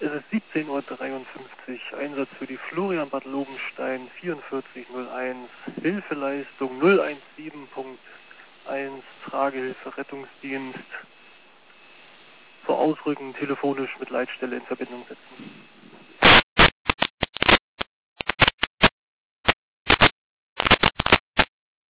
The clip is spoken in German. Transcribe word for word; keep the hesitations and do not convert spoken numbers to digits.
Es ist siebzehn Uhr dreiundfünfzig, Einsatz für die Florian Bad Lobenstein vierundvierzig null eins, Hilfeleistung null eins sieben Punkt eins, Tragehilfe Rettungsdienst, vor Ausrücken telefonisch mit Leitstelle in Verbindung setzen.